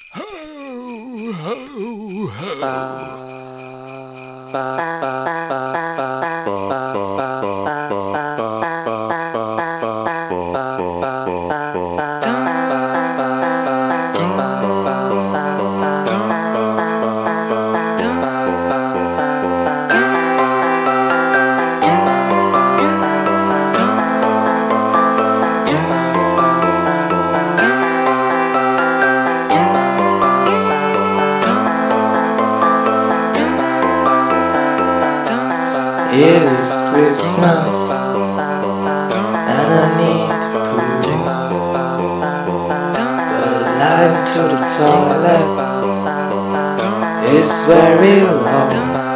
Ho, ho, It is Christmas and I need to poo. The line to the toilet is very long.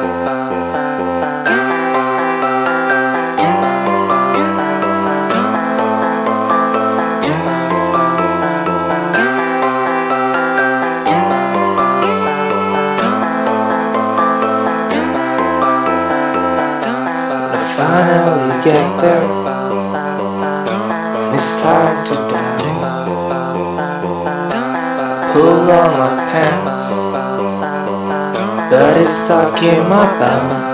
Finally get there, and it's time to die. Pull on my pants, but it's stuck in my bum.